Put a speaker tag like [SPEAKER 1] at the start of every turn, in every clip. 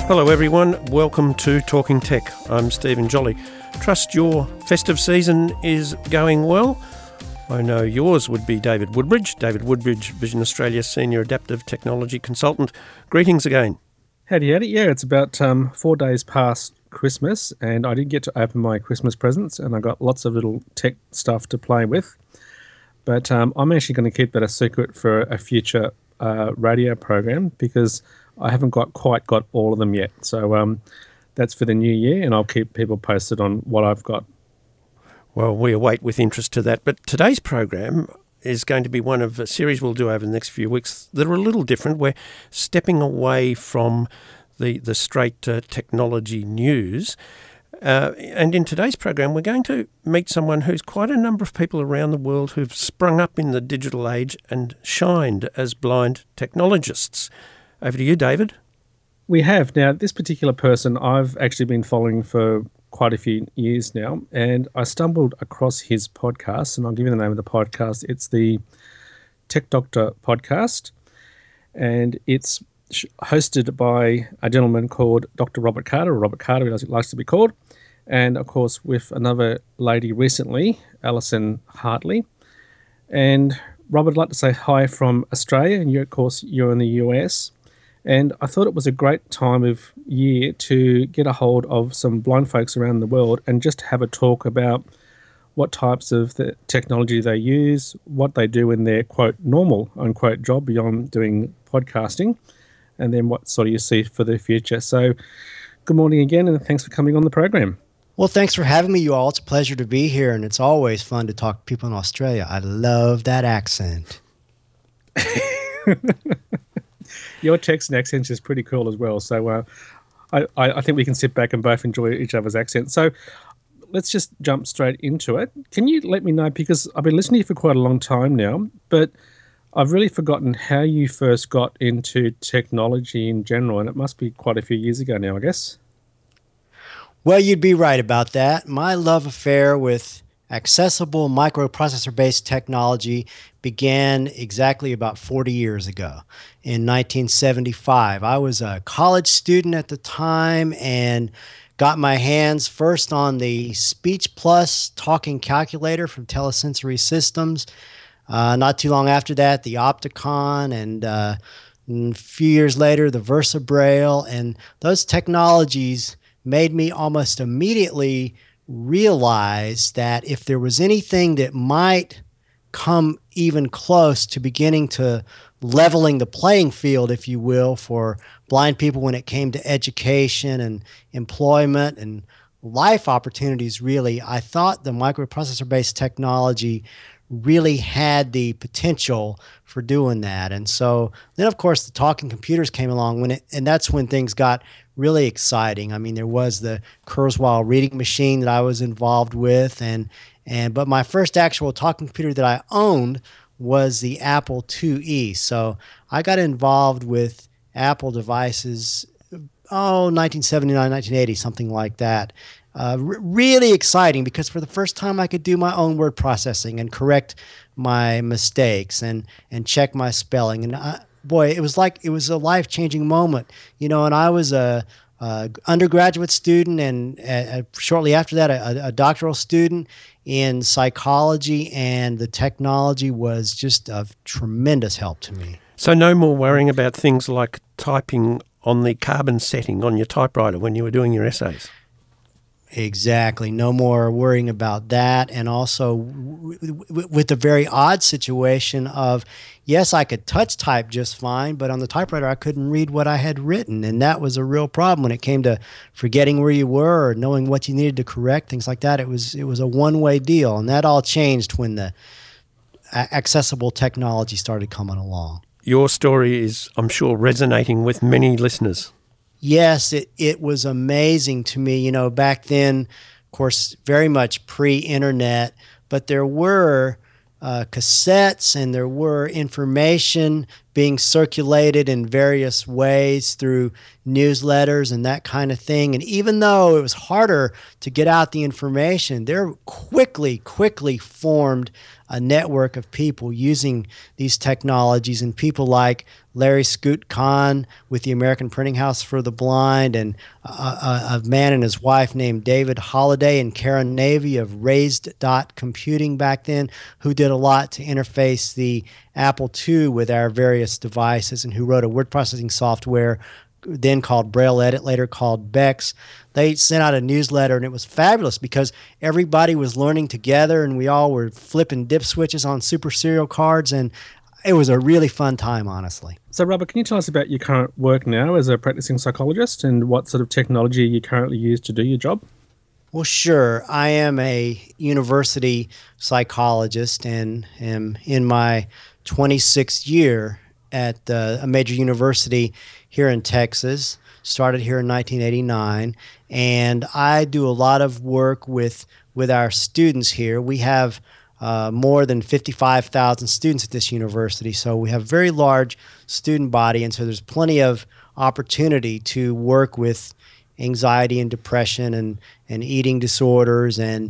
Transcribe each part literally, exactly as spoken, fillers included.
[SPEAKER 1] Hello everyone, welcome to Talking Tech. I'm Stephen Jolly. Trust your festive season is going well. I know yours would be David Woodbridge. David Woodbridge, Vision Australia Senior Adaptive Technology Consultant. Greetings again.
[SPEAKER 2] Howdy, howdy. Yeah, it's about um, four days past Christmas, and I did get to open my Christmas presents, and I got lots of little tech stuff to play with. But um, I'm actually going to keep that a secret for a future uh, radio program because I haven't got quite got all of them yet. So um, that's for the new year, and I'll keep people posted on what I've got.
[SPEAKER 1] Well, we await with interest to that. But today's program is going to be one of a series we'll do over the next few weeks that are a little different. We're stepping away from the, the straight uh, technology news. Uh, and in today's program, we're going to meet someone who's quite a number of people around the world who've sprung up in the digital age and shined as blind technologists. Over to you, David.
[SPEAKER 2] We have. Now, this particular person I've actually been following for quite a few years now, and I stumbled across his podcast, and I'll give you the name of the podcast. It's the Tech Doctor podcast, and it's hosted by a gentleman called Doctor Robert Carter, or Robert Carter, as it likes to be called, and, of course, with another lady recently, Alison Hartley. And, Robert, I'd like to say hi from Australia, and you, of course, you're in the U S, and I thought it was a great time of year to get a hold of some blind folks around the world and just have a talk about what types of the technology they use, what they do in their, quote, normal, unquote, job beyond doing podcasting, and then what sort of you see for the future. So good morning again, and thanks for coming on the program.
[SPEAKER 3] Well, thanks for having me, you all. It's a pleasure to be here, and it's always fun to talk to people in Australia. I love that accent.
[SPEAKER 2] Your Texan accent is pretty cool as well. So uh, I, I think we can sit back and both enjoy each other's accents. So let's just jump straight into it. Can you let me know, because I've been listening to you for quite a long time now, but I've really forgotten how you first got into technology in general, and it must be quite a few years ago now, I guess.
[SPEAKER 3] Well, you'd be right about that. My love affair with accessible microprocessor-based technology began exactly about forty years ago in nineteen seventy-five. I was a college student at the time and got my hands first on the Speech Plus talking calculator from Telesensory Systems. Uh, not too long after that, the Opticon, and uh, a few years later, the VersaBraille. And those technologies made me almost immediately realize that if there was anything that might come even close to beginning to leveling the playing field, if you will, for blind people when it came to education and employment and life opportunities, really, I thought the microprocessor-based technology really had the potential for doing that. And so then, of course, the talking computers came along, when it, and that's when things got really exciting. I mean, there was the Kurzweil reading machine that I was involved with, and and but my first actual talking computer that I owned was the Apple two E. So I got involved with Apple devices, oh, nineteen seventy-nine, nineteen eighty, something like that. Uh, r- really exciting, because for the first time I could do my own word processing and correct my mistakes and and check my spelling. And I, boy, it was like it was a life-changing moment, you know. And I was a, a undergraduate student, and uh, shortly after that, a, a doctoral student in psychology, and the technology was just of tremendous help to me.
[SPEAKER 1] So no more worrying about things like typing on the carbon setting on your typewriter when you were doing your essays.
[SPEAKER 3] Exactly. No more worrying about that. And also w- w- with the very odd situation of, yes, I could touch type just fine, but on the typewriter I couldn't read what I had written. And that was a real problem when it came to forgetting where you were or knowing what you needed to correct, things like that. It was it was a one-way deal. And that all changed when the a- accessible technology started coming along.
[SPEAKER 1] Your story is, I'm sure, resonating with many listeners.
[SPEAKER 3] Yes, it, it was amazing to me. You know, back then, of course, very much pre-internet, but there were uh, cassettes and there were information being circulated in various ways through newsletters and that kind of thing. And even though it was harder to get out the information, there quickly, quickly formed a network of people using these technologies, and people like Larry Scoot Kahn with the American Printing House for the Blind, and a, a, a man and his wife named David Holliday and Karen Navy of Raised Dot Computing back then, who did a lot to interface the Apple two with our various devices, and who wrote a word processing software then called Braille Edit, later called Bex. They sent out a newsletter, and it was fabulous because everybody was learning together, and we all were flipping dip switches on super serial cards, and it was a really fun time, honestly.
[SPEAKER 2] So, Robert, can you tell us about your current work now as a practicing psychologist and what sort of technology you currently use to do your job?
[SPEAKER 3] Well, sure. I am a university psychologist and am in my twenty-sixth year at uh, a major university here in Texas. Started here in nineteen eighty-nine, and I do a lot of work with with our students here. We have uh, more than fifty-five thousand students at this university, so we have a very large student body, and so there's plenty of opportunity to work with anxiety and depression and, and eating disorders and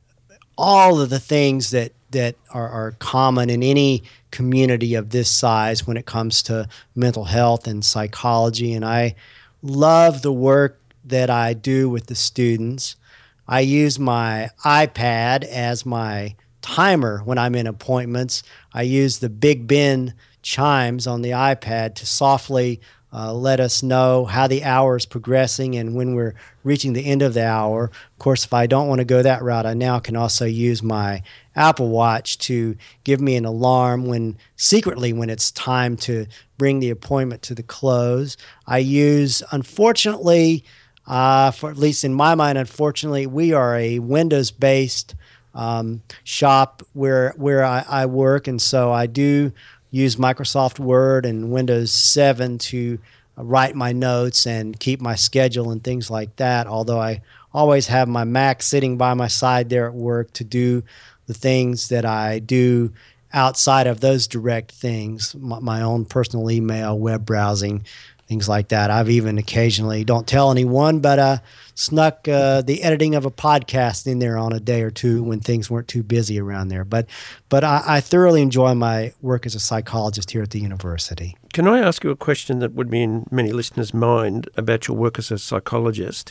[SPEAKER 3] all of the things that, that are, are common in any community of this size when it comes to mental health and psychology. And I love the work that I do with the students. I use my iPad as my timer when I'm in appointments. I use the Big Ben chimes on the iPad to softly uh, let us know how the hour is progressing and when we're reaching the end of the hour. Of course, if I don't want to go that route, I now can also use my Apple Watch to give me an alarm when secretly when it's time to bring the appointment to the close. I use, unfortunately, uh, for at least in my mind, unfortunately, we are a Windows-based um, shop where where I, I work, and so I do use Microsoft Word and Windows seven to write my notes and keep my schedule and things like that, although I always have my Mac sitting by my side there at work to do the things that I do outside of those direct things, my, my own personal email, web browsing, things like that. I've even occasionally, don't tell anyone, but uh, snuck uh, the editing of a podcast in there on a day or two when things weren't too busy around there. But but I, I thoroughly enjoy my work as a psychologist here at the university.
[SPEAKER 1] Can I ask you a question that would be in many listeners' mind about your work as a psychologist?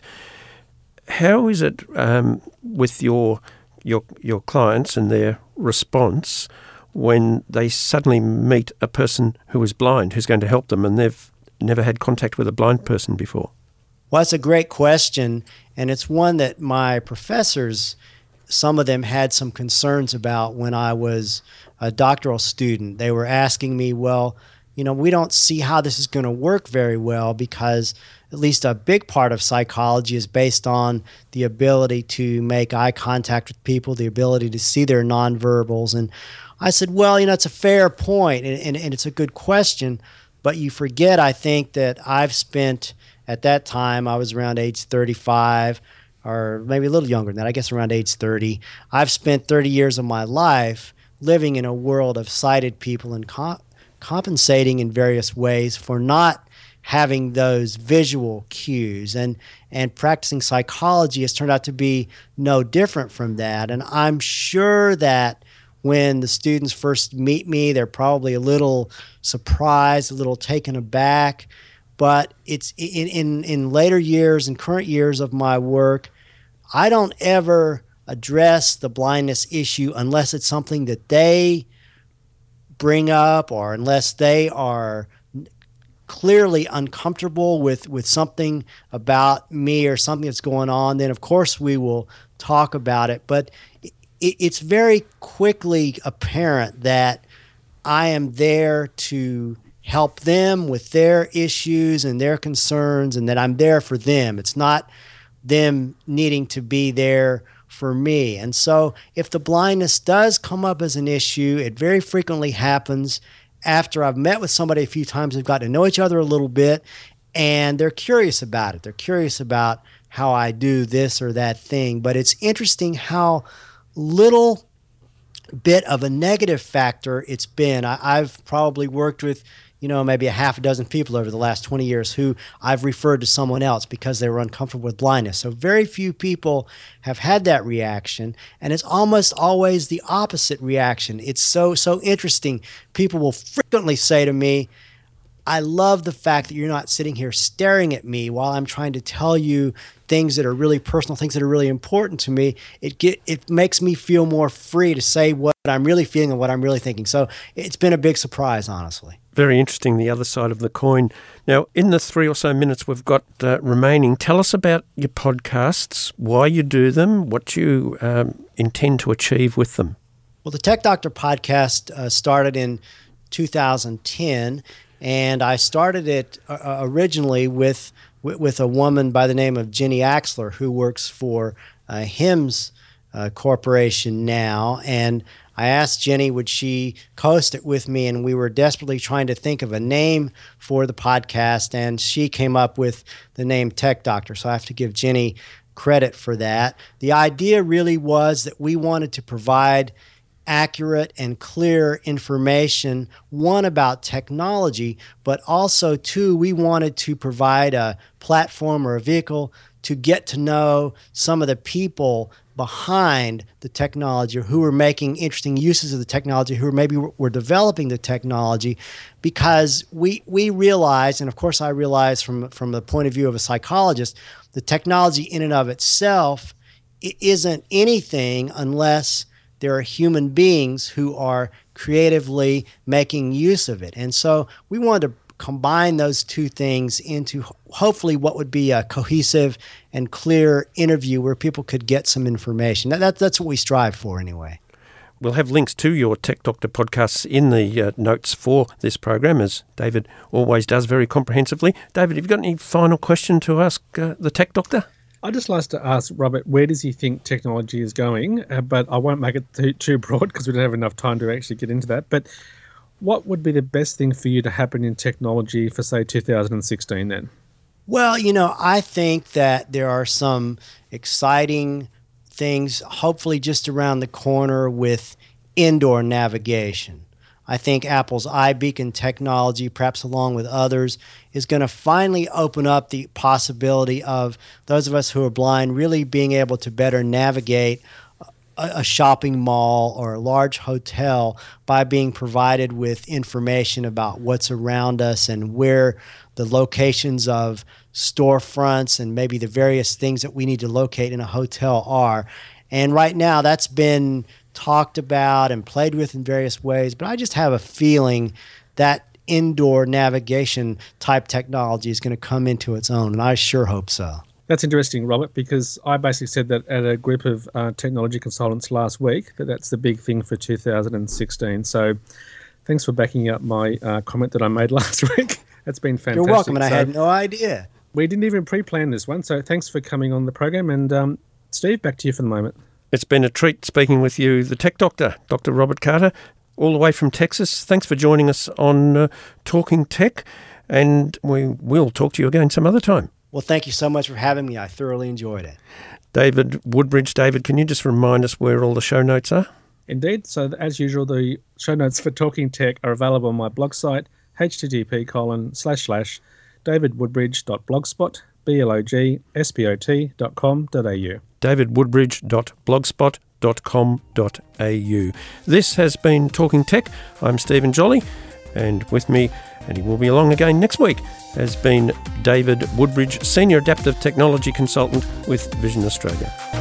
[SPEAKER 1] How is it um, with your your your clients and their response when they suddenly meet a person who is blind, who's going to help them, and they've never had contact with a blind person before?
[SPEAKER 3] Well, that's a great question, and it's one that my professors, some of them had some concerns about when I was a doctoral student. They were asking me, well, you know, we don't see how this is going to work very well because at least a big part of psychology is based on the ability to make eye contact with people, the ability to see their nonverbals. And I said, well, you know, it's a fair point, and, and, and it's a good question. But you forget, I think, that I've spent, at that time, I was around age thirty-five, or maybe a little younger than that, I guess around age thirty. I've spent thirty years of my life living in a world of sighted people and co- compensating in various ways for not having those visual cues. And, and practicing psychology has turned out to be no different from that. And I'm sure that when the students first meet me, they're probably a little surprised, a little taken aback. But it's in, in, in later years and current years of my work, I don't ever address the blindness issue unless it's something that they bring up or unless they are clearly uncomfortable with, with something about me or something that's going on. Then, of course, we will talk about it. But it's very quickly apparent that I am there to help them with their issues and their concerns, and that I'm there for them. It's not them needing to be there for me. And so if the blindness does come up as an issue, it very frequently happens after I've met with somebody a few times, we've got to know each other a little bit, and they're curious about it. They're curious about how I do this or that thing. But it's interesting how little bit of a negative factor it's been. I, I've probably worked with you know, maybe a half a dozen people over the last twenty years who I've referred to someone else because they were uncomfortable with blindness. So very few people have had that reaction, and it's almost always the opposite reaction. It's so, so interesting. People will frequently say to me, I love the fact that you're not sitting here staring at me while I'm trying to tell you things that are really personal, things that are really important to me. It get it makes me feel more free to say what I'm really feeling and what I'm really thinking. So it's been a big surprise, honestly.
[SPEAKER 1] Very interesting, the other side of the coin. Now, in the three or so minutes we've got uh, remaining, tell us about your podcasts, why you do them, what you um, intend to achieve with them.
[SPEAKER 3] Well, the Tech Doctor podcast uh, started in two thousand ten. And I started it uh, originally with, with with a woman by the name of Jenny Axler, who works for uh, HIMSS uh, Corporation now. And I asked Jenny, would she host it with me? And we were desperately trying to think of a name for the podcast. And she came up with the name Tech Doctor. So I have to give Jenny credit for that. The idea really was that we wanted to provide accurate and clear information, one, about technology, but also, two, we wanted to provide a platform or a vehicle to get to know some of the people behind the technology, or who were making interesting uses of the technology, who maybe were developing the technology, because we we realize, and of course I realize from, from the point of view of a psychologist, the technology in and of itself isn't anything unless there are human beings who are creatively making use of it. And so we wanted to combine those two things into hopefully what would be a cohesive and clear interview where people could get some information. That, that, that's what we strive for anyway.
[SPEAKER 1] We'll have links to your Tech Doctor podcasts in the uh, notes for this program, as David always does very comprehensively. David, have you got any final question to ask uh, the Tech Doctor?
[SPEAKER 2] I'd just like to ask Robert, where does he think technology is going? Uh, but I won't make it too, too broad because we don't have enough time to actually get into that. But what would be the best thing for you to happen in technology for, say, two thousand sixteen then?
[SPEAKER 3] Well, you know, I think that there are some exciting things, hopefully just around the corner, with indoor navigation. I think Apple's iBeacon technology, perhaps along with others, is going to finally open up the possibility of those of us who are blind really being able to better navigate a, a shopping mall or a large hotel by being provided with information about what's around us and where the locations of storefronts and maybe the various things that we need to locate in a hotel are. And right now that's been talked about and played with in various ways, but I just have a feeling that indoor navigation type technology is going to come into its own, and I sure hope so.
[SPEAKER 2] That's interesting, Robert, because I basically said that at a group of uh, technology consultants last week, that that's the big thing for two thousand sixteen. So thanks for backing up my uh, comment that I made last week. That's been fantastic.
[SPEAKER 3] You're welcome, and
[SPEAKER 2] so
[SPEAKER 3] I had no idea.
[SPEAKER 2] We didn't even pre-plan this one, so thanks for coming on the program. And um, Steve, back to you for the moment.
[SPEAKER 1] It's been a treat speaking with you, the Tech Doctor, Doctor Robert Carter, all the way from Texas. Thanks for joining us on uh, Talking Tech, and we will talk to you again some other time.
[SPEAKER 3] Well, thank you so much for having me. I thoroughly enjoyed it.
[SPEAKER 1] David Woodbridge. David, can you just remind us where all the show notes are?
[SPEAKER 2] Indeed. So as usual, the show notes for Talking Tech are available on my blog site, http colon slash slash davidwoodbridge.blogspot, B L O G S P O T dot com dot A U.
[SPEAKER 1] davidwoodbridge dot blogspot dot com dot A U. This has been Talking Tech. I'm Stephen Jolly, and with me, and he will be along again next week, has been David Woodbridge, Senior Adaptive Technology Consultant with Vision Australia.